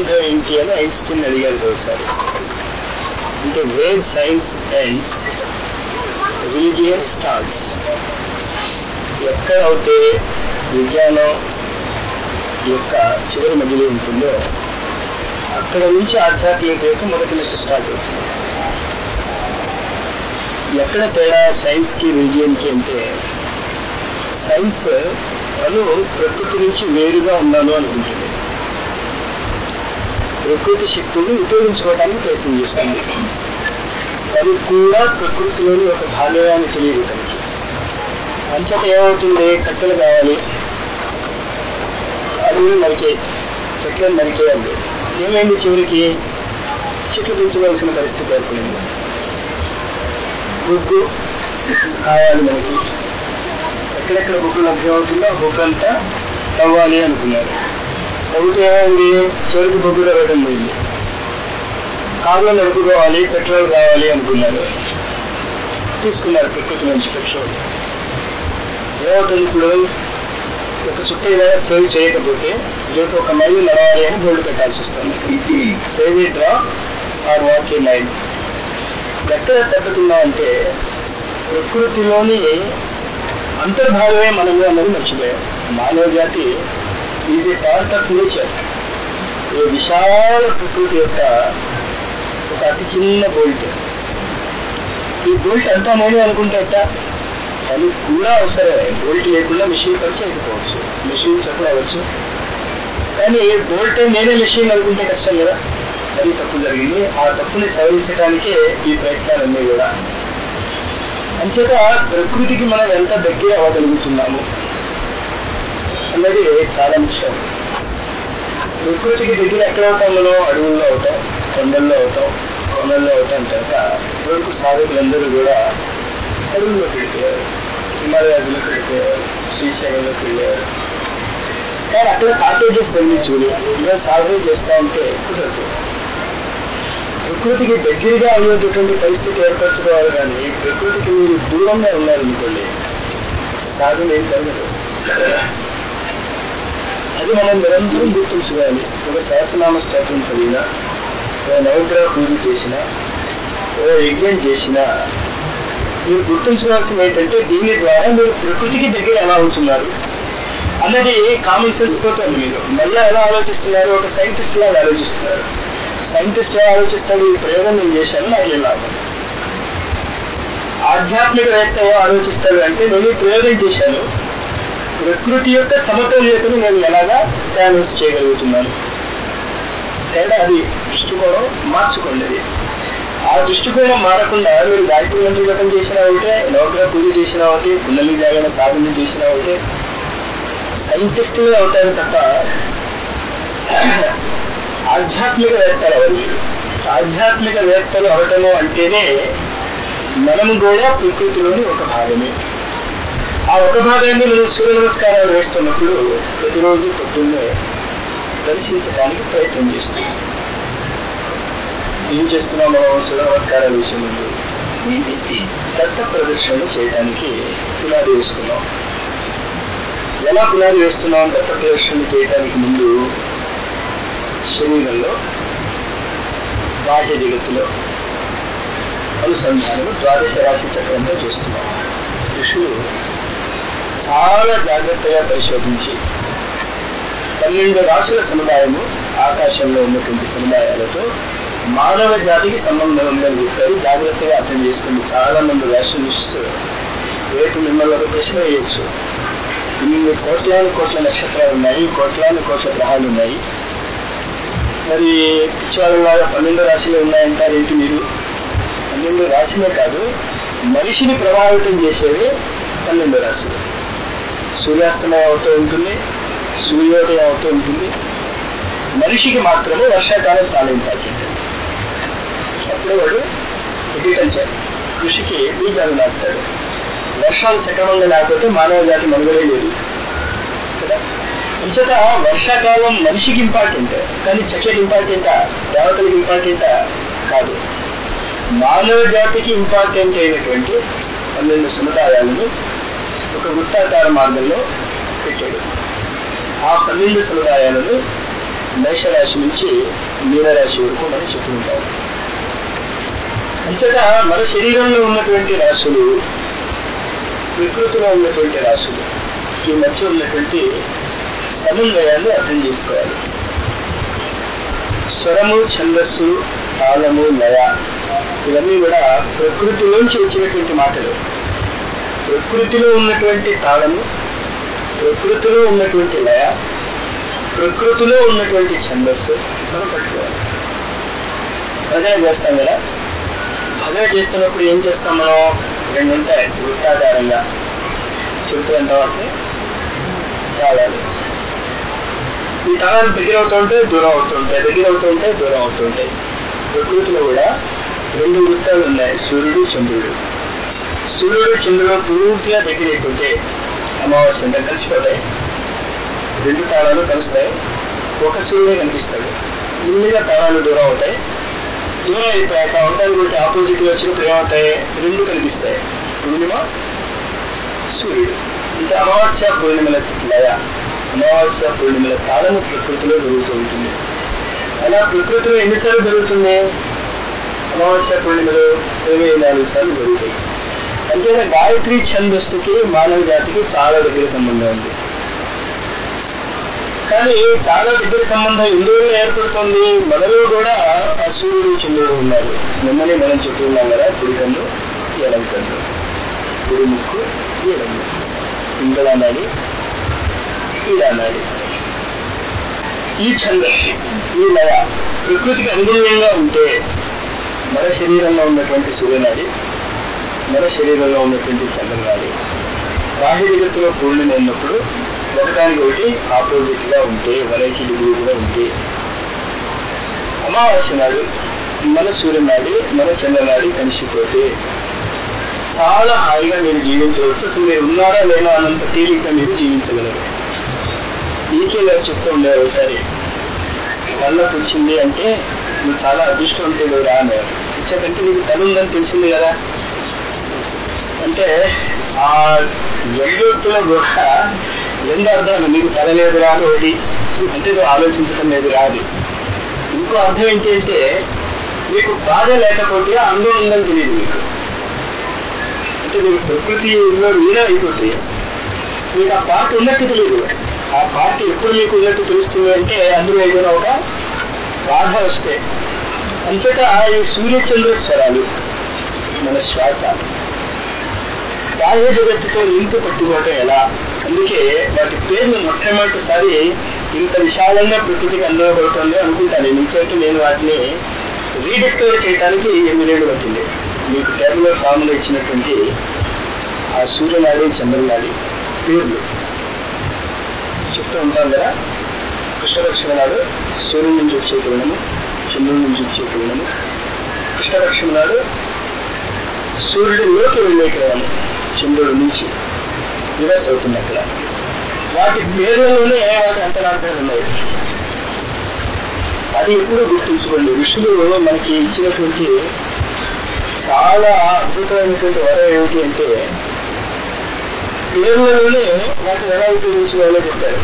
సంబంధం ఏంటి అని ఐన్స్టీన్ అడిగారు ఒకసారి. అంటే where science ends religion starts. ఎక్కడైతే విజ్ఞానం యొక్క చివరి మధ్యలో ఉంటుందో అక్కడ నుంచి ఆధ్యాత్మికత యొక్క మొదటి మెట్టు స్టార్ట్ అవుతుంది. ఎక్కడ తేడా సైన్స్కి రిలీజియన్కి అంటే, సైన్స్ అను ప్రకృతి నుంచి వేరుగా ఉన్నాను అనుకుంటుంది. ప్రకృతి శక్తులు ఉపయోగించుకోవడానికి ప్రయత్నం చేస్తుంది. అది కూడా ప్రకృతిలోని ఒక భాగమే తెలియదు తనకి. అంచేత ఏమవుతుంది, కట్టెలు కావాలి, అడవులు నరికే, చెట్లను నరికేయాలి. ఏమైంది, చివరికి చెట్లు పెంచుకోవాల్సిన పరిస్థితి ఏర్పడింది. బొగ్గు కావాలి మనకి, ఎక్కడెక్కడ బొగ్గు లభ్యం అవుతుందో ఆ బొగ్గు అంతా తవ్వాలి అనుకున్నారు. తవ్వుతే ఏమైంది, చివరికి బొగ్గు తవ్వడం పోయింది. కార్లు నడుపుకోవాలి, పెట్రోల్ కావాలి అనుకున్నారు, తీసుకున్నారు ప్రకృతి నుంచి పెట్రోల్. ఏమవుతుంది ఇప్పుడు, ఒక చుక్క ఏదైనా సేవ్ చేయకపోతే రేపు ఒక మైలు నడవాలి అని బోర్డు పెట్టాల్సి వస్తుంది. Save a drop or walk a mile. ఎక్కడ తగ్గుతున్నామంటే ప్రకృతిలోని అంతర్భాగమే మనము అన్నది మర్చిపోయాం. మానవ జాతి is a part of nature. ఈ విశాల ప్రకృతి యొక్క ఒక అతి చిన్న బోల్ట్. ఈ బోల్ట్ అంతా నేనే అనుకుంటే అది కూడా అవసరమే. బోల్ట్ లేకుండా మిషన్ పని చేయకపోవచ్చు, మిషన్ చప్పుడు అవ్వచ్చు. కానీ బోల్ట్ నేనే మిషన్ అనుకుంటే కష్టం కదా. అది తప్పు జరిగింది. ఆ తప్పుని సవరించడానికే ఈ ప్రయత్నాలన్నీ కూడా. అంచేత ప్రకృతికి మనం ఎంత దగ్గర అవ్వగలుగుతున్నాము అన్నది చాలా ముఖ్యం. ప్రకృతికి దగ్గర ఎక్కడ అవుతాం మనం, అడవుల్లో అవుతాం, కొండల్లో అవుతాం, కొండల్లో అవుతాం. కనుక ఇప్పటివరకు సాధకులందరూ కూడా అడవుల్లోకి వెళ్ళిపోయారు, హిమాలయాల్లోకి వెళ్ళిపోయారు, శ్రీశైలంలోకి వెళ్ళారు. కానీ అక్కడ కాటేజెస్ తగ్గించుకుని ఇలా సాధన చేస్తా ఉంటే కుదరదు. ప్రకృతికి దగ్గరగా అయ్యేటటువంటి పరిస్థితి ఏర్పరచుకోవాలి. కానీ ప్రకృతికి మీరు దూరంగా ఉన్నారనుకోండి, సాధన ఏం జరగదు. అది మనం నిరంతరం గుర్తుంచుకోవాలి. ఒక సహస్రనామ స్తోత్రం చదివినా, ఓ నవగ్రహ పూజ చేసినా, ఓ యజ్ఞం చేసినా మీరు గుర్తుంచుకోవాల్సింది ఏంటంటే, దీని ద్వారా మీరు ప్రకృతికి దగ్గర ఎలా అవుతున్నారు అన్నది కామన్ సెన్స్ పోతుంది. మీరు మళ్ళీ ఎలా ఆలోచిస్తున్నారు, ఒక సైంటిస్ట్ లాగా ఆలోచిస్తున్నారు. సైంటిస్ట్ లా ఆలోచిస్తాడు, ఈ ప్రయోగం నేను చేశాను, నాకు ఏం లాభం. ఆధ్యాత్మికవేత్త ఆలోచిస్తాడు అంటే, నేను ఈ ప్రయోగం చేశాను, ప్రకృతి యొక్క సమతుల్యతను నేను ఎలాగా బ్యాలెన్స్ చేయగలుగుతున్నాను. తేడా అది. దృష్టికోణం మార్చుకోండి. అది ఆ దృష్టికోణం మారకుండా మీరు గాయత్రి మంత్రి జపం చేసినా ఒకటే, నవగ్రహ పూజ చేసినా ఒకటి, కుండలి జాగరణ సాధన చేసినా ఒకటే, సైంటిస్టులే అవుతారు తప్ప ఆధ్యాత్మికవేత్తలు అవ్వరు. ఆధ్యాత్మికవేత్తలు అవటము అంటేనే మనము కూడా ప్రకృతిలోని ఒక భాగమే. ఆ ఒక భాగాన్ని మనం సూర్య నమస్కారాలు వేస్తున్నప్పుడు ప్రతిరోజు పొద్దున్నే దర్శించడానికి ప్రయత్నం చేస్తున్నాం. ఏం చేస్తున్నాం మనం సూర్య నమస్కారాలు వేసే ముందు? దత్త ప్రదక్షిణలు చేయడానికి పునాది వేసుకున్నాం. ఎలా పునాది వేస్తున్నాం? దత్త ప్రదక్షిణలు చేయడానికి ముందు శరీరంలో బాహ్య జగత్తులో అనుసంధానం ద్వాదశ రాశి చక్రంతో చేస్తున్నాం. ఋషులు చాలా జాగ్రత్తగా పరిశోధించి 12 రాశుల సముదాయము ఆకాశంలో ఉన్నటువంటి సముదాయాలతో మానవ జాతికి సంబంధం ఉందని చెప్పారు. జాగ్రత్తగా అర్థం చేసుకుని చాలా మంది రాష్ట్రనిష్ఠ రేపు మిమ్మల్ని ఒక ప్రశ్న వేయచ్చు. ఇన్ని కోట్లాను కోట్ల నక్షత్రాలు ఉన్నాయి, కోట్లాను కోట్ల గ్రహాలు ఉన్నాయి, మరి పిచ్చివాళ్ళలాగా 12 రాశులు ఉన్నాయంటారు ఏంటి మీరు? 12 రాశులే కాదు, మనిషిని ప్రభావితం చేసేవి 12 రాశులు. సూర్యాస్తమయం అవుతూ ఉంటుంది, సూర్యోదయం అవుతూ ఉంటుంది. మనిషికి మాత్రమే వర్షాకాలం చాలా ఇంపార్టెంట్. అప్పుడు వాడు అగ్రికల్చర్, కృషికి బీజాలు నాటుతాడు. వర్షాలు సక్రమంగా లేకపోతే మానవ జాతి మనుగడే లేదు కదా. అంచేత వర్షాకాలం మనిషికి ఇంపార్టెంట్, కానీ చెట్లకి ఇంపార్టెంటా, దేవతలకు ఇంపార్టెంటా? కాదు. మానవ జాతికి ఇంపార్టెంట్ అయినటువంటి 12 సముదాయాలను ఒక వృత్తాకార మార్గంలో పెట్టాడు. ఆ 12 సముదాయాలను మేషరాశి నుంచి మీనరాశి వరకు మనం చెప్పుకుంటాం. అంతేగా మన శరీరంలో ఉన్నటువంటి రాశులు, ప్రకృతిలో ఉన్నటువంటి రాశులు, ఈ మధ్య ఉన్నటువంటి సమన్వయాన్ని అర్థం చేసుకోవాలి. స్వరము, ఛందస్సు, తాళము, లయ ఇవన్నీ కూడా ప్రకృతిలోంచి వచ్చినటువంటి మాటలు. ప్రకృతిలో ఉన్నటువంటి తాళము, ప్రకృతిలో ఉన్నటువంటి లయ, ప్రకృతిలో ఉన్నటువంటి ఛందస్సు మనం పట్టుకోవాలి. భజన చేస్తాం కదా, భజన చేస్తున్నప్పుడు ఏం చేస్తాం మనం? రెండు ఉంటాయి వృత్తాకారంగా, చెబుతున్నంత వాటిని తాళాలు. ఈ తాళాలు దగ్గర అవుతుంటాయి, దూరం అవుతుంటాయి, దగ్గర అవుతుంటాయి, దూరం అవుతుంటాయి. ప్రకృతిలో కూడా రెండు వృత్తాలు ఉన్నాయి, సూర్యుడు, చంద్రుడు. సూర్యుడు, చంద్రుడు పూర్తిగా దగ్గర అయిపోతే అమావాస్య కలిసిపోతాయి, రెండు తాళాలు కలుస్తాయి, ఒక సూర్యుడే కనిపిస్తాడు. ముందుగా తాళాలు దూరం అవుతాయి, దూరం అయిపోయాక అవతాలు కొట్టి ఆపోజిట్ వచ్చినప్పుడు ఏమవుతాయి? రెండు కనిపిస్తాయి, పూర్ణిమ, సూర్యుడు. ఇంకా అమావాస్య పూర్ణిమల లయ, అమావాస్య పూర్ణిమల తాళము ప్రకృతిలో జరుగుతూ ఉంటుంది. అలా ప్రకృతిలో ఎన్నిసార్లు జరుగుతుంది? అమావాస్య పూర్ణిమలో 24 సార్లు జరుగుతాయి. అంతేనా గాయత్రి ఛందస్సుకి మానవ జాతికి చాలా దగ్గర సంబంధం ఉంది. కానీ చాలా దగ్గర సంబంధం ఎందువల్ల ఏర్పడుతుంది? మనలో కూడా ఆ సూర్యుడు, చంద్రుడు ఉన్నారు. నిన్ననే మనం చెప్పుకున్నాం కదా, కుడి కన్ను, ఎడం కన్ను, కుడి ముక్కు, ఎడం ముక్కు, ఇంగళ నాడి, ఈడా నాడి. ఈ ఛందస్సు, ఈ లయ ప్రకృతికి అనుగుణంగా ఉంటే మన శరీరంలో ఉన్నటువంటి సూర్యనాడి, మన శరీరంలో ఉన్నటువంటి చంద్రనాడి బాహ్య జగత్తులో పూర్ణిమ ఉన్నప్పుడు ఒకదానికి ఒకటి ఆపోజిట్ గా ఉంటే, 180 డిగ్రీగా ఉంటే, అమావాస్య నాడు మన సూర్యనాడి, మన చంద్రనాడి కలిసిపోతే చాలా హాయిగా మీరు జీవించవచ్చు. అసలు మీరు ఉన్నారా లేనా అన్నంత తేలిగ్గా మీరు జీవించగలరు. ఈకే గారు చెప్తూ ఉండేవారు, ఒకసారి కళ్ళకు వచ్చింది అంటే నువ్వు చాలా అదృష్టం ఉంటే నువ్వు రా అనేవారు. ఇచ్చాకంటే నీకు తల ఉందని తెలిసింది కదా. అంటే ఆ రెండులో కూడా రెండు అర్థాలు, నీకు తల లేదు రాదు ఒకటి, అంటే నువ్వు ఆలోచించడం లేదు రాదు. ఇంకో అర్థం ఏంటి అంటే నీకు బాధ లేకపోతే అందం ఉందని తెలియదు మీకు. అంటే నీకు ప్రకృతిలో మీరే అయిపోతే మీకు ఆ పార్ట్ ఉన్నట్టు తెలియదు. ఆ పార్ట్ ఎప్పుడు మీకు ఉన్నట్టు తెలుస్తుంది అంటే అందులో ఏదైనా ఒక బాధ వస్తే. అంతటా ఈ సూర్యచంద్ర స్వరాలు మన శ్వాస బాహ్య జగత్తుతో లింక్ పట్టుకోవటం ఎలా? అందుకే వాటి పేర్లు మొట్టమొదటిసారి ఇంత విశాలంగా ప్రకృతికి అందబడుతుంది అనుకుంటాను. ఎందుకంటే నేను వాటిని రీడిస్కవర్ చేయడానికి 8 ఏళ్ళు పట్టింది. మీకు టేబులర్ ఫామ్లో ఇచ్చినటువంటి ఆ సూర్యనాడి, చంద్రనాడి పేర్లు చెప్తూ ఉంటాను కదా. కృష్ణపక్షం నాడు సూర్యుడి నుంచి వచ్చే కిరణము, చంద్రుడి నుంచి వచ్చే కిరణము. కృష్ణపక్షం నాడు సూర్యుడిలోకి వెళ్ళే కిరణము, చంద్రుడి నుంచి రివర్స్ అవుతుంది. అక్కడ వాటి పేర్లలోనే వాటి అంతరార్థాలు ఉన్నాయి. అది ఎప్పుడూ గుర్తుంచుకోండి. ఋషులు మనకి ఇచ్చినటువంటి చాలా అద్భుతమైనటువంటి వరం ఏమిటి అంటే పేర్లలోనే వాటిని ఎలా ఉపయోగించుకోవాలో చెప్పారు.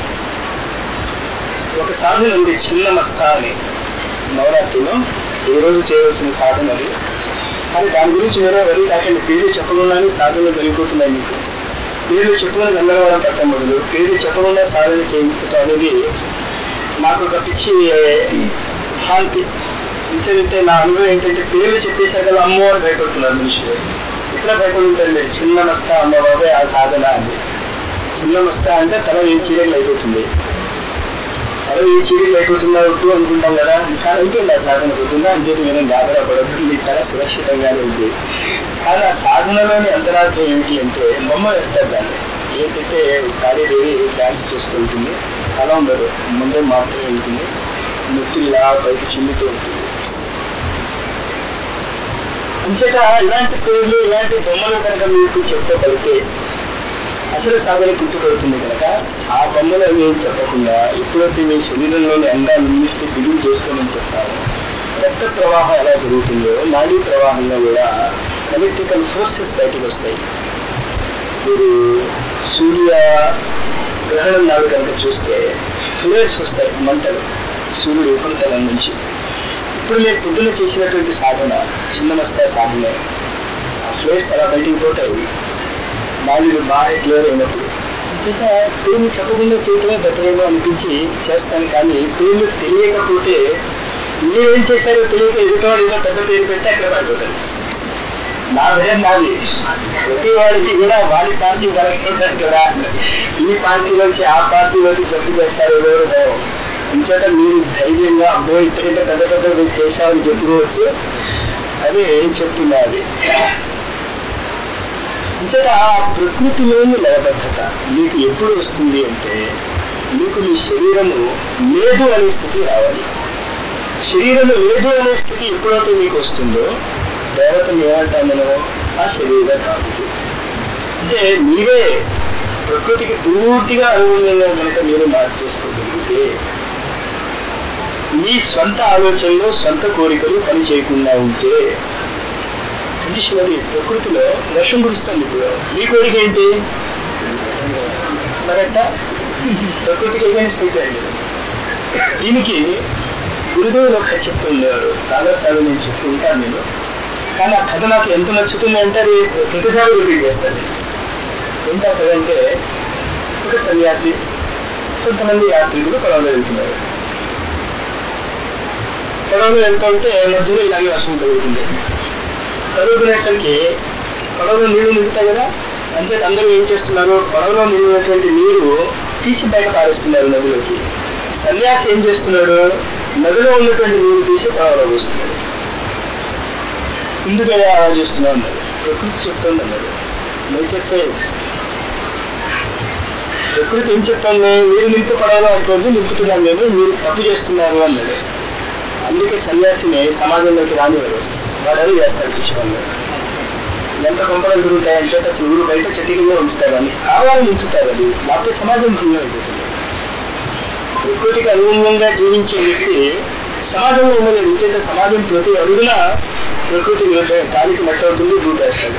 ఒక సాధన ఉంది, చిన్న మస్తా అని. నవరాత్రిలో ఏ రోజు చేయవలసిన సాధన అది. కానీ దాని గురించి వేరే వరి కాకండి. పేర్లు చెప్పకుండానే సాధనలు జరిగిపోతున్నాయి. మీకు పేర్లు చెప్పుకుని గందరగోళం పట్టం బదులు పేర్లు చెప్పకుండా సాధన చేయించడం అనేది నాకు ఒక పిచ్చి శాంతి. ఇంకేంటే నా అనుభవం ఏంటంటే పేర్లు చెప్పేశాక అమ్మవారు భయపడుతున్నారు మనుషులు. ఎట్లా భయపడుతుంటారు మీరు? చిన్న మస్తా అమ్మ బాబాయ్ ఆ సాధన అండి. చిన్న మస్తా అంటే తల ఏ చీరలు అయిపోతుంది, తల ఏ చీరలు అయిపోతుందా వద్దు అనుకుంటాం కదా. కానీ అయిపోయింది ఆ సాధన పోతుందా అంటే నేను గాబరా పడద్దు, మీ తల సురక్షితంగానే ఉంది. కానీ ఆ సాధనలోని అంతరార్థం ఏమిటి అంటే బొమ్మ వేస్తారు దాన్ని. ఏంటంటే కాళీదేవి డాన్స్ చేస్తూ ఉంటుంది, తల ఉండదు, ముందే మాత్రమే ఉంటుంది, ముక్కు ఇలా పైకి చిల్లుతూ ఉంటుంది. అంచేత ఇలాంటి పేర్లు, ఇలాంటి బొమ్మలు కనుక మీకు చెప్పుకోగలిగితే అసలు సాధన గుర్తుపడుతుంది కనుక ఆ బొమ్మలు అవి ఏం చెప్పకుండా ఎప్పుడైతే మీ శరీరంలోని అంగాలన్నింటినీ బిగులు చేసుకోమని చెప్తాను. రక్త ప్రవాహం ఎలా జరుగుతుందో నాడీ ప్రవాహంలో కూడా ఎలక్ట్రికల్ ఫోర్సెస్ బయటకు వస్తాయి. మీరు సూర్య గ్రహణం నాడు కనుక చూస్తే ఫ్లేర్స్ వస్తాయి, మంటలు. సూర్యుడు ఉపరితలం నుంచి. ఇప్పుడు మీరు పొద్దున చేసినటువంటి సాధన చిన్న మస్తా సాధనే, ఆ ఫ్లేస్ అలా బయటికి పోతాయి, నాలుగు బాగా క్లియర్ అయినప్పుడు. అంచేత పేర్లు చెప్పకుండా చేయటమే బెటరేమో అనిపించి చేస్తాను. కానీ పేర్లు తెలియకపోతే మీరేం చేశారో తెలియక ఎదుటివాడు ఏదో పెద్ద పేరు పెడితే అక్కడ పడిపోతారు. నా భయం నాది. ప్రతి వాడికి కూడా వాడి పార్టీ కరెక్ట్ కదా, ఈ పార్టీలోంచి ఆ పార్టీలోకి జబ్బు చేస్తారు ఎవరో. ఇంచేత మీరు ధైర్యంగా అబ్బో ఇప్పటికంటే పెద్ద పెద్ద మీరు చేశామని చెప్పుకోవచ్చు. అదే చెప్తున్నది. ఇంచేత ఆ ప్రకృతిలోని లయబద్ధత మీకు ఎప్పుడు వస్తుంది అంటే, మీకు మీ శరీరము లేదు అనే స్థితి రావాలి. శరీరము లేదు అనే స్థితి ఎప్పుడైతే మీకు వస్తుందో దేవతను ఏమంటాం మనం, ఆ శరీర ధాతువు. అంటే మీరే ప్రకృతికి పూర్తిగా అనుగుణంగా కనుక మీరు మార్చేసుకోగలిగితే, మీ స్వంత ఆలోచనలు స్వంత కోరికలు పని చేయకుండా ఉంటే, కండిషన్ అది. ప్రకృతిలో వర్షం కురుస్తుంది. ఇప్పుడు మీ కోరిక ఏంటి? మరట ప్రకృతికి ఎగైన్స్ట్ అయిపోయింది. దీనికి గురుదేవులు ఒక చెప్తూ ఉండేవారు, చాలాసార్లు నేను చెప్తూ ఉంటాను నేను. కానీ ఆ కథ నాకు ఎంత నచ్చుతుంది అంటే అది ప్రతిసారి రిపీట్ చేస్తాను. ఎంత కథ అంటే, ఒక సన్యాసి కొంతమంది యాత్రికులు పొలంలో వెళ్తున్నారు. పొలంలో వెళ్తుంటే మధ్యలో ఇలాగే వర్షం కలుగుతుంది. కలుగుకునేసరికి పొలంలో నీళ్లు నిండుతాయి కదా, అంటే అందరూ ఏం చేస్తున్నారు, పొలంలో నిండినటువంటి నీరు తీసి బయట పారేస్తున్నారు నదిలోకి. సన్యాసి ఏం చేస్తున్నాడు, నదిలో ఉన్నటువంటి నీరు తీసి పొలంలో పోస్తున్నాడు. ఎందుకని అలా చేస్తున్నాం అన్నారు. ప్రకృతి చెప్తుంది అన్నారు. Nature says. ప్రకృతి ఏం చెప్తుంది, మీరు నింపు పొలంలో అనుకోండి, నింపుతున్నాను నేను, మీరు తప్పు చేస్తున్నారు అన్నాడు. అందుకే సన్యాసిని సమాజంలోకి రానివారు. వాడు అది చేస్తారు పిచ్చుకోండి. ఎంత కొంపలు తిరుగుతాయంటే అసలు ఊరు బయట చెట్టిగా ఉంచుతారు అని కావాలని ఉంచుతారు. అది లేకపోతే సమాజం భూమి అయిపోతుంది. ప్రకృతికి అనుగుణంగా జీవించే వ్యక్తి సమాజంలో ఉండలేదు. ఇంకేంటే సమాజం ప్రతి అడుగున ప్రకృతి కాలికి మట్టి అవుతుంది, దూటేస్తాడు.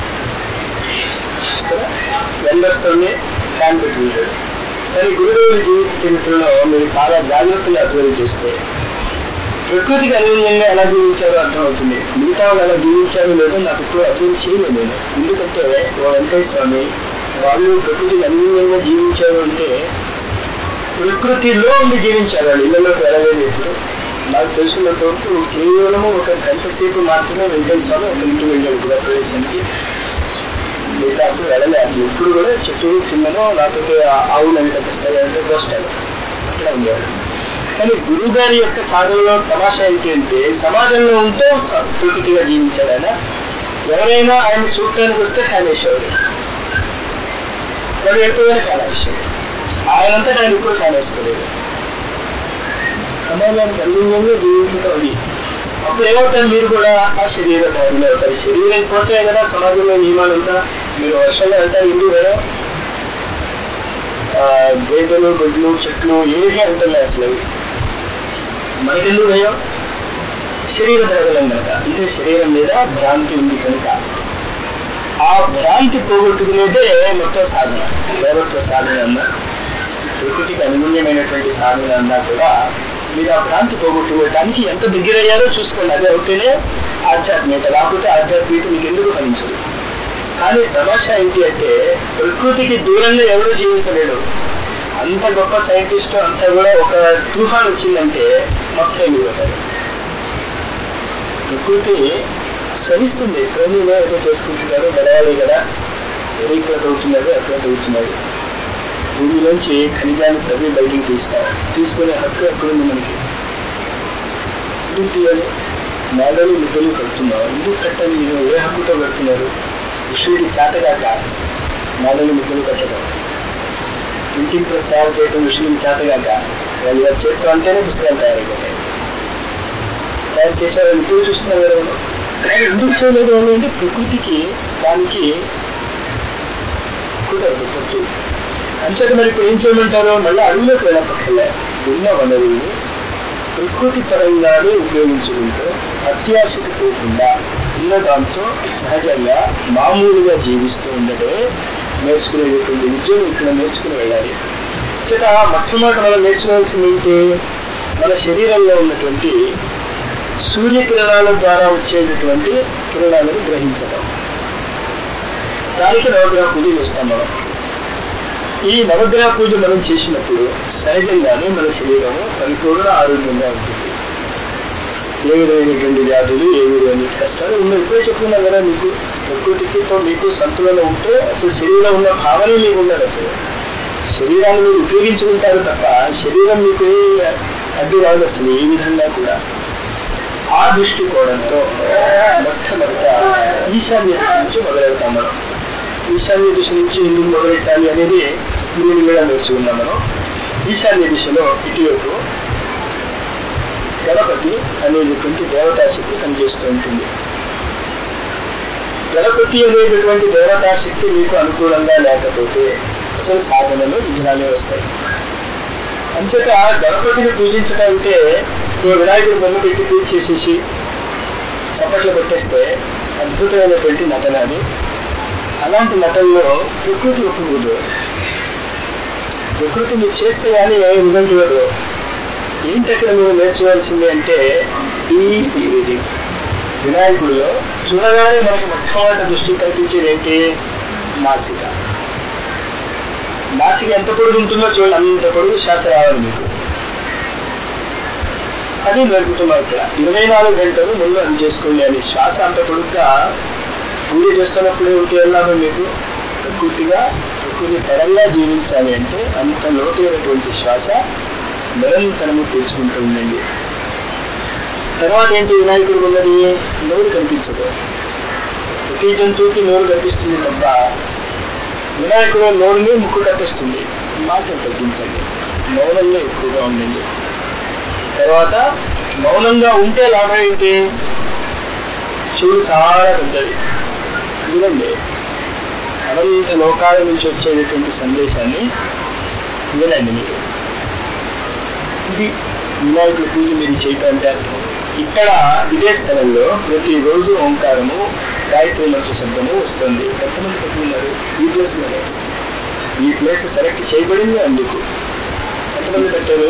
ఎండొస్తుంది, ఫ్యాన్ పెట్టుకుంటాడు. కానీ గురుదేవుల జీవిత చరిత్రలో మీరు చాలా జాగ్రత్తగా అబ్జర్వ్ చేస్తే ప్రకృతికి అనుగుణంగా ఎలా జీవించారో అర్థమవుతుంది. మిగతా వాళ్ళు ఎలా జీవించారో లేదో నాకు ఇప్పుడు అబ్జర్వ్ చేయలేదు నేను. ఎందుకంటే ఓ వెంకయ్య స్వామి వాళ్ళు ప్రకృతికి అనుగుణంగా జీవించారు అంటే ప్రకృతిలో ఉండి జీవించారు. వాళ్ళు ఇళ్లలోకి వెళ్ళలేదు. ఎప్పుడు నాకు తెలుసున్నంత వరకు కేవలము ఒక గంట సేపు మాత్రమే వెంకయ్య స్వామి ఒక ఇంటికి వెళ్ళాడు గృహప్రవేశానికి. మిగతా అప్పుడు వెళ్ళలే. అసలు ఇప్పుడు కూడా చెట్టు కిందనో లేకపోతే ఆవులు అవి కట్టిస్తాయి అంటే దోస్తాడు అట్లా ఉండేవాడు. కానీ గురువు గారి యొక్క సాధనలో తమాషా ఏంటి అంటే, సమాజంలో ఉంటే ప్రకృతిగా జీవించాడు ఆయన. ఎవరైనా ఆయన చూడటానికి వస్తే ఫ్యాన్ వేసేవాడు, వాడు ఎక్కువగానే ఫ్యాన్ వేసేవాడు. ఆయనంతా ఆయన ఎక్కువ ఫ్యాన్ వేసుకోలేదు. సమాజానికి అనుగుణంగా జీవించడం అది. అప్పుడు ఏమవుతారు, మీరు కూడా ఆ శరీర ధారులు అవుతారు. శరీరం కోసమే కదా సమాజంలో నియమాలంతా. మీరు వర్షంలో వెళ్తారు, ఇంటికి వేరే గేదెలు గొడ్లు చెట్లు ఏది అంటున్నాయి అసలు. మనకెందుకు భయం? శరీర ధారలం కనుక. అంటే శరీరం మీద భ్రాంతి ఉంది కనుక. ఆ భ్రాంతి పోగొట్టుకునేదే మొత్తం సాధన. దేవత్వ సాధన అన్నా, ప్రకృతికి అనుగుణ్యమైనటువంటి సాధన అన్నా కూడా మీరు ఆ భ్రాంతి పోగొట్టుకోవడానికి ఎంత దగ్గరయ్యారో చూసుకోండి. అదే అవుతేనే ఆధ్యాత్మికత. లేకపోతే ఆధ్యాత్మికత మీకు ఎందుకు ఫలించదు. కానీ తమాషా ఏంటి అంటే, ప్రకృతికి దూరంగా ఎవరూ జీవించలేడు. అంత గొప్ప సైంటిస్ట్ అంతా కూడా ఒక తుఫాన్ వచ్చిందంటే మొత్తం ఎగిరిపోతారు. ప్రకృతి సహిస్తుంది. ప్రేమిలో ఏదో చేసుకుంటున్నారు, గడవాలి కదా, ఇక్కడ తవ్వుతున్నారు, అక్కడ తవ్వుతున్నారు. భూమిలోంచి ఖనిజాన్ని తవ్వి బయటికి తీసుకునే హక్కు ఎక్కడుంది మనకి? ఎందుకు తీయాలి? మేడలు మిద్దలు కడుతున్నాం, ఎందుకు కట్టండి? మీరు ఏ హక్కుతో కడుతున్నారు? విషయుడికి చేతగాక మేడలు మిద్దలు కట్టడం, ప్రింటింగ్ ప్రెస్ తయారు చేయడం విషయుడికి చేతగాక వాళ్ళు చేస్తూ అంటేనే పుస్తకాలు తయారైపోతాయి. తయారు చేసేవాళ్ళు ఇప్పుడు చూస్తున్నారు కదా. కానీ ఎందుకు చేయలేదు అంటే ప్రకృతికి దానికి కుదరదు పొత్తు. అంచేత మరి ఇప్పుడు ఏం చేయమంటారో, మళ్ళీ అడుగులోకి వెళ్ళక్కర్లే. ఉన్న వనరుల్ని ప్రకృతి పరంగానే ఉపయోగించుకుంటూ అత్యాశకు పోకుండా ఉన్న దాంతో సహజంగా మామూలుగా జీవిస్తూ ఉండటమే నేర్చుకునేటువంటి విద్యను ఇక్కడ నేర్చుకుని వెళ్ళాలి. చేత మొట్టమొదటి మనం నేర్చుకోవాల్సింది ఏంటి? మన శరీరంలో ఉన్నటువంటి సూర్యకిరణాల ద్వారా వచ్చేటటువంటి కిరణాలను గ్రహించడం. దానికి నవగ్రహ పూజ చేస్తాం మనం. ఈ నవగ్రహ పూజ మనం చేసినప్పుడు సహజంగానే మన శరీరము పరిపూర్ణ ఆరోగ్యంగా ఉంటుంది. ఏ విధమైనటువంటి వ్యాధులు, ఏ విధమైన కష్టాలు ఉన్నాయి. ఇప్పుడే చెప్పుకున్నాం కదా, మీకు ప్రకృతితో మీకు సంతులన ఉంటే అసలు శరీరం ఉన్న భావనే మీకు ఉండదు. అసలు శరీరాన్ని మీరు ఉపయోగించుకుంటారు తప్ప శరీరం మీకు అడ్డు రాదు అసలు ఏ విధంగా కూడా. ఆ దృష్టికోణంతో మొట్టమొదట ఈశాన్య దిశ నుంచి మొదలెడతాం మనం. ఈశాన్య దిశ నుంచి ఎందుకు మొదలెట్టాలి అనేది మీరు కూడా నేర్చుకున్నాం మనం. ఈశాన్య దిశలో ఇటువైపు గణపతి అనేటటువంటి దేవతాశక్తి పనిచేస్తూ ఉంటుంది. గణపతి అనేటటువంటి దేవతాశక్తి మీకు అనుకూలంగా లేకపోతే అసలు సాధనలో విఘ్నాలే వస్తాయి. అంచేత గణపతిని పూజించడానికి వినాయకుడు బొమ్మ పెట్టి పూజ చేసేసి చప్పట్లు పెట్టేస్తే అద్భుతమైనటువంటి నటన అది. అలాంటి నటనలో ప్రకృతి ఒప్పుకోదు. ప్రకృతి మీరు చేస్తే కానీ ఇవ్వదు. ఏంటి అక్కడ మీరు నేర్చుకోవాల్సింది అంటే ఇది వినాయకుడిలో చూడగానే మనకు మొట్టమొదటి దృష్టి కల్పించేది ఏంటి? నాసిక. నాసిక ఎంత పొడుగు ఉంటుందో చూడండి, అంత పొడుగు శ్వాస రావాలి మీకు. అది నేర్పుతున్నాం ఇక్కడ. 24 గంటలు ముందు అది చేసుకోండి అని. శ్వాస అంత పొడుగ్గా పూజ చేస్తున్నప్పుడు ఏమిటి అన్నాను మీకు? ప్రకృతి పరంగా జీవించాలి అంటే అంత లోతైనటువంటి శ్వాస నిరంతరము తెచ్చుకుంటూ ఉండండి. తర్వాత ఏంటి? వినాయకుడు ఉన్నది నోరు కనిపించదు. ప్రతి జంతువుకి నోరు కనిపిస్తుంది తప్ప వినాయకుడు నోరుని ముక్కు కనిపిస్తుంది. మాటలు తగ్గించండి, మౌనంగా ఎక్కువగా ఉండండి. తర్వాత మౌనంగా ఉంటే లాభం ఏంటి? చెవులు చాలా పెద్దది, వినండి. అనంత లోకాల నుంచి వచ్చేటటువంటి సందేశాన్ని వినండి మీరు. ఇది వినాయకుడి పూజ మీరు చేయటం అంటే అర్థం. ఇక్కడ ఇదే స్థలంలో ప్రతిరోజు ఓంకారము, గాయత్రి మంత్ర శబ్దము వస్తుంది. ఎంతమంది పెట్టుకున్నారు ఈ ప్లేస్లోనే? ఈ ప్లేస్ సెలెక్ట్ చేయబడింది అందుకు. ఎంతమంది పెట్టారు?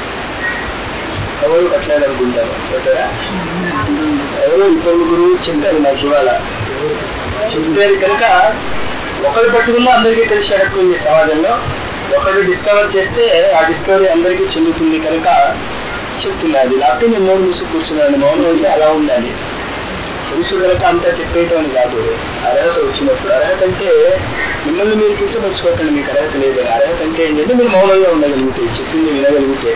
ఎవరు కట్టలేదు అనుకుంటారు. పెట్టారా? ఎవరో ఇద్దరు గురువు చెప్పారు నాకు ఇవాళ. చెప్పారు కనుక ఒకరు పట్టుకున్నా అందరికీ తెలిసేటట్టుంది సమాజంలో. ఒకరు డిస్కవర్ చేస్తే ఆ డిస్కవరీ అందరికీ చెందుతుంది కనుక చెప్తున్నది. లేకపోతే నేను నోరు మూసి కూర్చున్నాను. మౌనం అంటే అలా ఉండాలి. తెలుసు కనుక అంతా చెప్పేయటం అని కాదు. అర్హత వచ్చినప్పుడు. అర్హత అంటే మిమ్మల్ని మీరు కించపరుచుకోకండి, మీకు అర్హత లేదు. అర్హత అంటే ఏంటంటే మీరు మౌనంగా ఉండగలిగితే, చెప్పింది వినగలిగితే.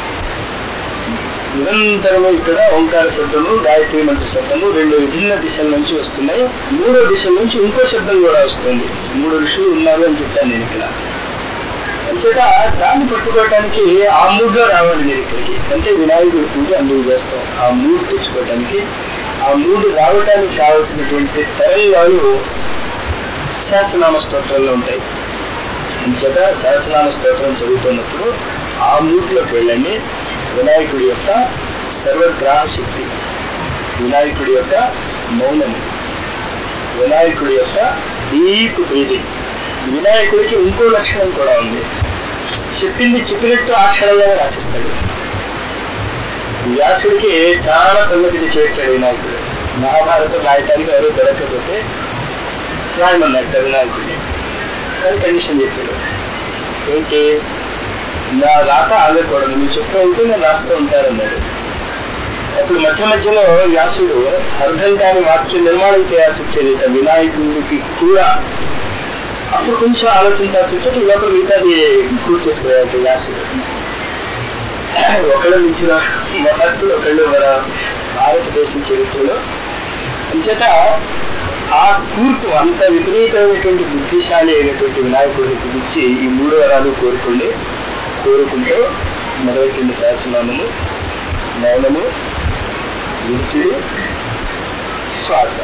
నిరంతరము ఇక్కడ ఓంకార శబ్దము, గాయత్రి మంత్ర శబ్దము 2 విభిన్న దిశల నుంచి వస్తున్నాయి. 3వ దిశల నుంచి ఇంకో శబ్దం కూడా వస్తుంది. 3 ఋషులు ఉన్నారు అని చెప్పాను నేను ఇక్కడ. అంచేత దాన్ని పట్టుకోవటానికి ఆ మూడ్లో రావాలి మీరు ఇక్కడికి. అంటే వినాయకుడి పూజ అందుకు చేస్తాం. ఆ మూడ్ తెచ్చుకోవటానికి, ఆ మూడ్ రావటానికి కావలసినటువంటి తరంగాలు సహస్రనామ స్తోత్రంలో ఉంటాయి. అంచేత సహస్రనామ స్తోత్రం చదువుతున్నప్పుడు ఆ మూడ్లోకి వెళ్ళండి. వినాయకుడి యొక్క సర్వగ్రాహ శక్తి, వినాయకుడి యొక్క మౌనము, వినాయకుడి యొక్క డీప్ బ్రీదింగ్. వినాయకుడికి ఇంకో లక్షణం కూడా ఉంది. చెప్పింది చెప్పినట్టు ఆ క్షణంలోనే రాసిస్తాడు. వ్యాసుడికి చాలా పద్ధతిని చేస్తాడు వినాయకుడు. మహాభారతం రాయటానికి ఎవరో దొరకకపోతే రాయమన్నట్టు వినాయకుడిని. కానీ కండిషన్ చెప్పాడు ఏంటి? నా రాత ఆగకూడదు, మీరు చెప్తూ ఉంటే నేను రాస్తూ ఉంటానన్నాడు. అప్పుడు మధ్య మధ్యలో వ్యాసుడు అర్థం కాని వాక్యం నిర్మాణం చేయాల్సి వచ్చేది వినాయకుడికి కూడా. అప్పుడు కొంచెం ఆలోచించాల్సి వచ్చి లోపల మిగతాది పూర్తి చేసుకోవాలి వ్యాసుడు. ఒకళ్ళు మించిన మహత్తులు ఒకళ్ళు మన భారతదేశం చరిత్రలో. అంచేత ఆ కూర్పు అంత విపరీతమైనటువంటి బుద్ధిశాలి అయినటువంటి వినాయకుడిని గురించి ఈ 3 వరాలు కోరుకుంటూ మొదటి సహస్రనామము, మౌనము, వినికిడి, శ్వాస.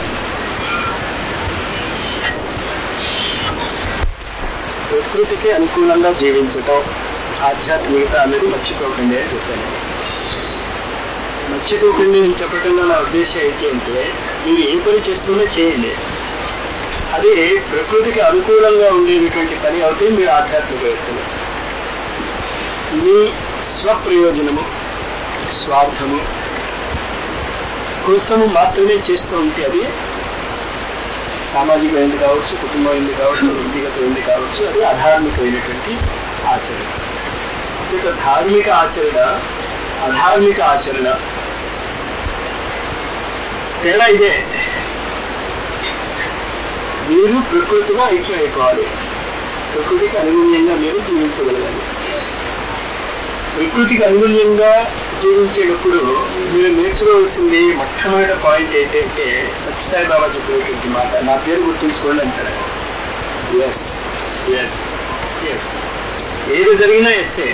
ప్రకృతికి అనుకూలంగా జీవించటం, ఆధ్యాత్మికత అనేది మర్చిపోకండి అని చెప్పాను. మర్చిపోకండి అని చెప్పడంలో నా ఉద్దేశం ఏంటి అంటే మీరు ఏ పని చేస్తూనే చేయండి. అది ప్రకృతికి అనుకూలంగా ఉండేటువంటి పని అవుతే మీరు ఆధ్యాత్మికవేత్తలు. మీ స్వప్రయోజనము, స్వార్థము కోసము మాత్రమే చేస్తూ ఉంటే అది సామాజికమైనది కావచ్చు, కుటుంబమైనది కావచ్చు, వ్యక్తిగతమైనది కావచ్చు, అది అధార్మికమైనటువంటి ఆచరణ. అంతేత ధార్మిక ఆచరణ, అధార్మిక ఆచరణ తేడా ఇదే. మీరు ప్రకృతిలో ఐక్యమైపోవాలి, ప్రకృతికి అనుగుణ్యంగా మీరు జీవించగలగాలి. ప్రకృతికి అనుగుణ్యంగా జీవించేటప్పుడు మీరు నేర్చుకోవాల్సింది మొట్టమొదటి పాయింట్ ఏంటంటే సత్యసాయి బాబా చెప్పినటువంటి మాట, నా పేరు గుర్తుంచుకోండి అంటారు. ఎస్ ఎస్ ఎస్, ఏది జరిగినా ఎస్సే.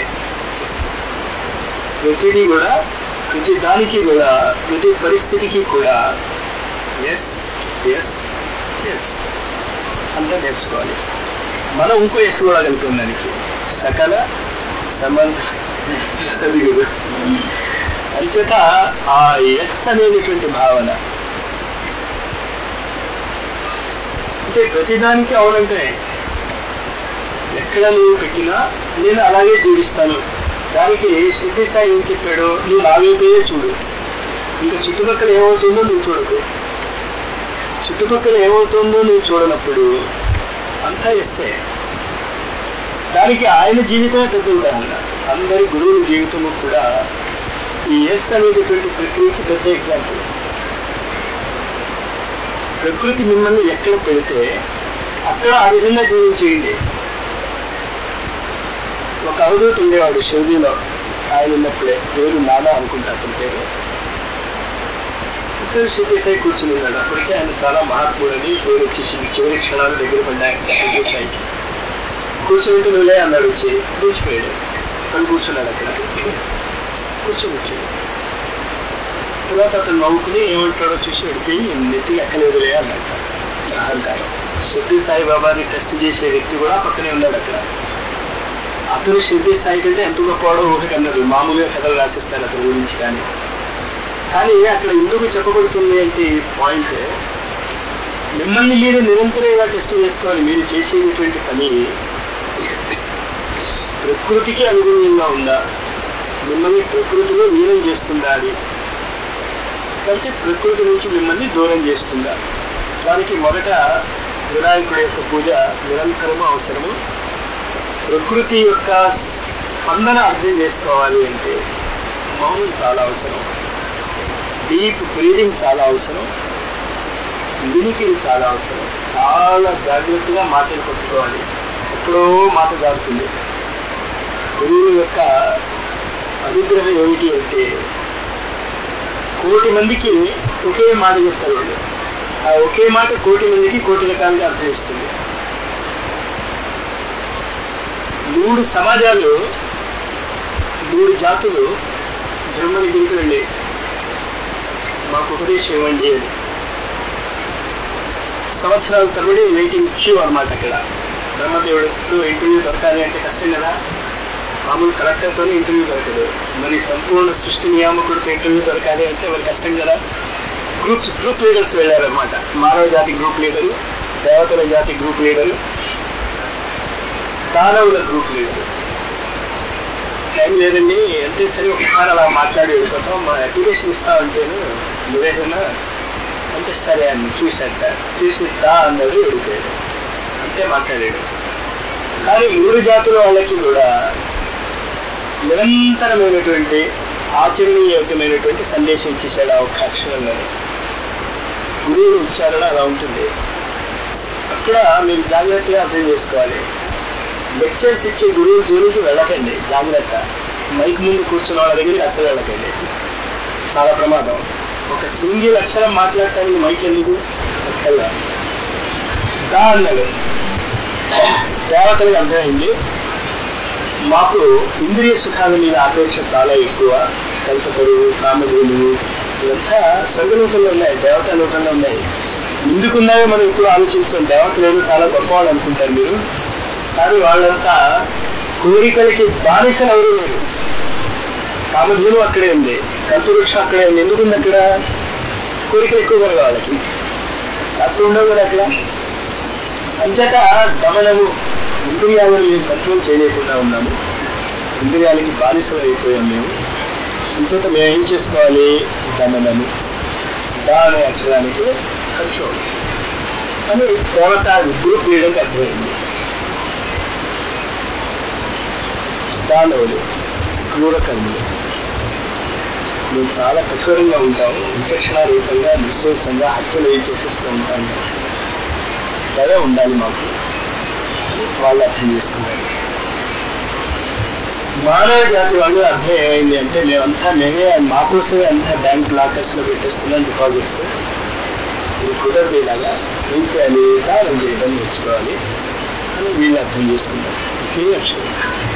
ప్రతిదీ కూడా, ప్రతి దానికి కూడా, ప్రతి పరిస్థితికి కూడా ఎస్ ఎస్ ఎస్ అంతా నేర్చుకోవాలి. మనం ఇంకో ఎస్ కూడా కలిపి దానికి సకల సంబంధ అంచేత ఆ ఎస్ అనేటువంటి భావన అంటే ప్రతిదానికి అవునంటే ఎక్కడ నువ్వు పెట్టినా నేను అలాగే జీవిస్తాను. దానికి సిద్ధి సాయి ఏం చెప్పాడో నువ్వు నావైపోయే చూడు, ఇంకా చుట్టుపక్కల ఏమవుతుందో నువ్వు చూడకు. చుట్టుపక్కల ఏమవుతుందో నువ్వు చూడనప్పుడు అంతా ఎస్సే. దానికి ఆయన జీవితమే పెద్ద ఉదాహరణ. అందరి గురువుల జీవితము కూడా ఈ ఎస్ అనేటటువంటి ప్రకృతి పెద్ద ఎగ్జాంపుల్. ప్రకృతి మిమ్మల్ని ఎక్కడ పెడితే అక్కడ ఆ విధంగా జీవించేయండి. ఒక అవధూత ఉండేవాడు షిర్డీలో, ఆయన ఉన్నప్పుడే, పేరు నానా అనుకుంటా అతని పేరు. ఇతరు సిద్ధి సాయి కూర్చుని ఉన్నాడు. అప్పటికే ఆయన చాలా మహాత్ముడని పేరు వచ్చేసింది. చివరి క్షణాలు దగ్గర పడ్డాయి సిద్ధి సాయికి. కూర్చుంటే నువ్వులే అన్నాడు, వచ్చి కూర్చిపోయాడు. తను కూర్చున్నాడు అక్కడ, కూర్చొని వచ్చాడు. తర్వాత అతను నవ్వుకుని ఏమంటాడో చూసి వెళ్ళిపోయి నెత్తికి ఎక్కలేదులే అన్నట్ట. అహంకారం. సిద్ధి సాయి బాబాని టెస్ట్ చేసే వ్యక్తి కూడా పక్కనే ఉన్నాడు అక్కడ. అతను సిద్ధి సాయి కంటే ఎంత గొప్పవాడో ఊహకన్నాడు. మామూలుగా కథలు రాసిస్తారు అతని గురించి. కానీ అక్కడ ఎందుకు చెప్పబడుతుంది అంటే పాయింట్, మిమ్మల్ని మీరు నిరంతరం ఇలా టెస్ట్ చేసుకోవాలి. మీరు చేసేటువంటి పని ప్రకృతికి అనుగుణంగా ఉందా, మిమ్మల్ని ప్రకృతిలో లీనం చేస్తుందా, అది కాబట్టి ప్రకృతి నుంచి మిమ్మల్ని దూరం చేస్తుందా. దానికి మొదట వినాయకుడి యొక్క పూజ నిరంతరము అవసరము. ప్రకృతి యొక్క స్పందన అర్థం చేసుకోవాలి అంటే మౌనం చాలా అవసరం, డీప్ బ్రీదింగ్ చాలా అవసరం, వినికిడి చాలా అవసరం. చాలా జాగ్రత్తగా మాటలు పట్టుకోవాలి. ఎప్పుడో మాట జారుతుంది. గురువుల యొక్క అనుగ్రహం ఏమిటి అంటే 1,000,000 మందికి ఒకే మాట చెప్తారు వాళ్ళు. ఆ ఒకే మాట 1,000,000 మందికి 1,000,000 రకాలుగా అర్థమిస్తుంది. 3 సమాజాలు, 3 జాతులు బ్రహ్మ దగ్గరికి వెళ్ళి మాకు ఉపదేశం ఇవ్వండి అని సంవత్సరాల తరబడి వెయిటింగ్ క్యూ అన్నమాట. అక్కడ బ్రహ్మదేవుడు ఇంటర్వ్యూ దొరకాలి అంటే కష్టం కదా. మామూలు కలెక్టర్తోనే ఇంటర్వ్యూ దొరకదు, మరి సంపూర్ణ సృష్టి నియామకుడితో ఇంటర్వ్యూ దొరకాలి అంటే మరి కష్టం కదా. గ్రూప్ లీడర్స్ వెళ్ళారనమాట. మానవ జాతి గ్రూప్ లీడరు, దేవతల జాతి గ్రూప్ లీడరు, దానవుల గ్రూప్ లీడరు. టైం లేదండి అంటే సరే ఒకసారి అలా మాట్లాడి వెళ్ళిపోతాం, మా అప్లికేషన్ ఇస్తామంటేను నువ్వేదన్నా అంటే సరే అని చూశాక చూసిద్దా అన్నాడు, వెళ్ళిపోయాడు. అంతే మాట్లాడాడు. కానీ 3 జాతుల వాళ్ళకి కూడా నిరంతరమైనటువంటి ఆచరణీయోగ్యమైనటువంటి సందేశం ఇచ్చేసాడు ఆ ఒక్క అక్షరంలోనే. గురువుల ఉచ్చారణ అలా ఉంటుంది. అక్కడ మీరు జాగ్రత్తగా అర్థం చేసుకోవాలి. లెక్చర్స్ ఇచ్చే గురువుల జోలికి వెళ్ళకండి, జాగ్రత్త. మైక్ ముందు కూర్చున్న వాళ్ళ దగ్గరికి అసలు వెళ్ళకండి, చాలా ప్రమాదం. ఒక సింగిల్ అక్షరం మాట్లాడటానికి మైక్ ఎందుకు వెళ్ళాలి. దా అన్నాడు. దేవతలకు అర్థమైంది, మాకు ఇంద్రియ సుఖాల మీద ఆపేక్ష చాలా ఎక్కువ. కల్పతరు, కామధేను ఇవంతా స్వర్గలోకంలో ఉన్నాయి, దేవతా లోకంలో ఉన్నాయి. ఎందుకున్నాయో మనం ఇప్పుడు ఆలోచించాం. దేవతలు చాలా గొప్పవాళ్ళు అనుకుంటారు మీరు, కానీ వాళ్ళంతా కోరికలకి బానిసలు ఎవరూ లేరు. కామధేను అక్కడే ఉంది, కల్పవృక్షం అక్కడే ఉంది. ఎందుకుంది అక్కడ? కోరికలు ఎక్కువ కలగా వాళ్ళకి, అసలు ఉండవు కదా అక్కడ. అంచేత గమనము, ఇంద్రియాలను మేము కంట్రోల్ చేయలేకుండా ఉన్నాము, ఇంద్రియాలకి బానిసలు అయిపోయాం మేము. అంచేత మేము ఏం చేసుకోవాలి? దమనము. దా అనే అక్షరానికి కంట్రోల్ అని దేవత గ్రూప్ లీడర్కి అర్థమైంది. దానవులు, క్రూరకర్ములు. మేము చాలా కఠోరంగా ఉంటాము, విచక్షణారహితంగా నిశ్చేషంగా హత్యలు చేసేస్తూ ఉంటాము. దయ ఉండాలి మాకు అని వాళ్ళు అర్థం చేసుకున్నారు. మానవ జాతి వాళ్ళు అర్థం ఏమైంది అంటే మేమే మా కోసమే అంతా బ్యాంక్ లాకర్స్ లో పెట్టేస్తున్నాం డిపాజిట్స్. ఇది కుదరదు, ఇలాగా ఏం చేయాలి? దానం చేయడం నేర్చుకోవాలి అని వీళ్ళు అర్థం చేసుకున్నారు. ఒకే అక్షరం.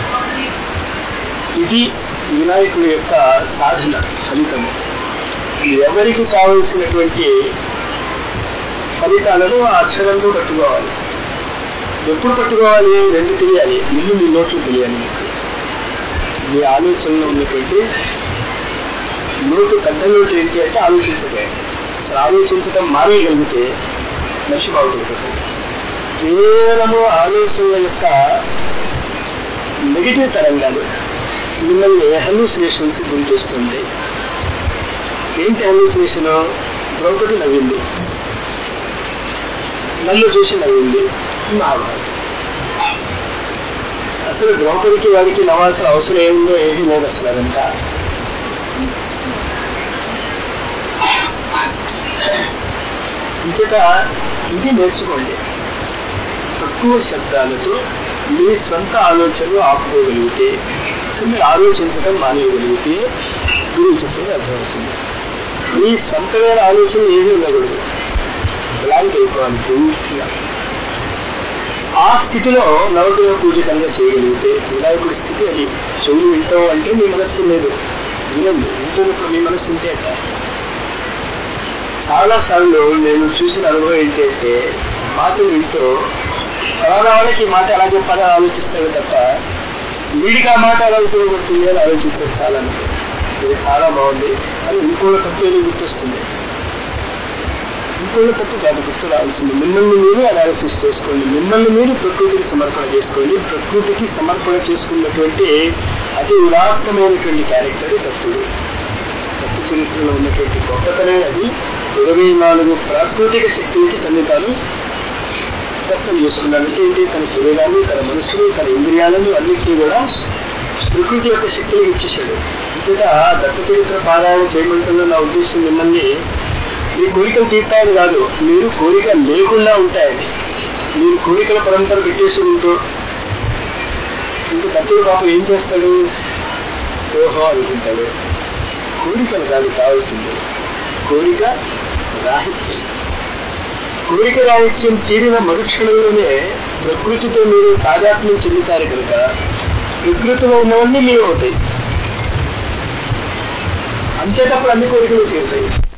ఇది వినాయకుడి యొక్క సాధన ఫలితము. ఎవరికి కావలసినటువంటి ఫలితాలను ఆ అక్షరంలో పట్టుకోవాలి. ఎప్పుడు పట్టుకోవాలి? రెండు తెలియాలి. ముందు మీ నోట్లు తెలియాలి. మీకు మీ ఆలోచనలో ఉన్నటువంటి నోటు, పెద్ద నోటు ఏంటి అంటే ఆలోచించటే. అసలు ఆలోచించడం మానేయగలిగితే మనిషి బాగుపడిపోతుంది. కేవలము ఆలోచనల యొక్క నెగిటివ్ తరంగాలు మిమ్మల్ని హెల్యూసినేషన్స్ గురి చేస్తుంది. ఏంటి హెల్యూసినేషన్? ద్రౌపది నవ్వింది, నన్ను చూసి నవ్వింది, మహాభారతం. అసలు ద్రౌపదికి వాడికి నవ్వాల్సిన అవసరం ఏముందో ఏమీ లేదు అసలు. అదంతా ఇంకేత ఇది నేర్చుకోండి. తక్కువ శబ్దాలతో మీ స్వంత ఆలోచనలు ఆపుకోగలిగితే, అసలు మీరు ఆలోచించడం మానేయగలిగితే గురువు చెప్పేది అర్థమవుతుంది. మీ స్వంతమైన ఆలోచనలు ఏమీ ఉండకూడదు, బ్లాంక్ అయిపోవాలి పూర్తిగా. ఆ స్థితిలో నవగ్రహ పూజ కనుక చేయగలిగితే వినాయకుడి స్థితి అది. చెవులు వింటావు అంటే మీ మనస్సు లేదు, వినండి. వింటున్నప్పుడు మీ మనస్సు ఉంటే అట్లా. చాలాసార్లు నేను చూసిన అనుభవం ఏంటి అంటే, మాటలు వింటూ ఫలానా వాళ్ళకి ఈ మాట ఎలా చెప్పాలని ఆలోచిస్తాడు తప్ప వీడికి ఆ మాట ఎలా ఉపయోగపడుతుంది అని ఆలోచిస్తారు చాలా. ఇది చాలా బాగుంది అని ఇంకోళ్ళ తప్పు ఏదో గుర్తొస్తుంది. ఇంకోళ్ళ తప్పు కాదు గుర్తు రావాల్సింది. మిమ్మల్ని మీరు అనాలిసిస్ చేసుకోండి, మిమ్మల్ని మీరు ప్రకృతికి సమర్పణ చేసుకోండి. ప్రకృతికి సమర్పణ చేసుకున్నటువంటి అతి ఉదాత్తమైనటువంటి క్యారెక్టర్ దత్తుడు. దత్తు చరిత్రలో ఉన్నటువంటి గొప్పతనే అది. 24 ప్రాకృతిక శక్తులకి తల్లి తాను దత్తం చేసుకున్నాడు. ఏంటి? తన శరీరాన్ని, తన మనసుని, తన ఇంద్రియాలను అన్నింటినీ కూడా ప్రకృతి యొక్క శక్తులకు ఇచ్చేశాడు. ఇంతేత దత్త చరిత్ర పారాయణ చేయమంటున్న నా ఉద్దేశం మిమ్మల్ని మీ కోరికలు తీర్తాయని కాదు, మీరు కోరిక లేకుండా ఉంటాయని. మీరు కోరికల పరంపర పెట్టేసి ఉంటూ ఇంక దత్తుడు పాపం ఏం చేస్తాడు? ఓహో అనుకుంటాడు. కోరికలు కాదు కావాల్సింది, కోరిక రాహిత్యం. కోరిక రాహిత్యం తీరిన మరుక్షణంలోనే ప్రకృతితో మీరు తాదాత్మ్యం చెందుతారు కనుక ప్రకృతిలో ఉన్నవన్నీ మీరు అవుతాయి. అంచేటప్పుడు అన్ని కోరికలు తీరుతాయి.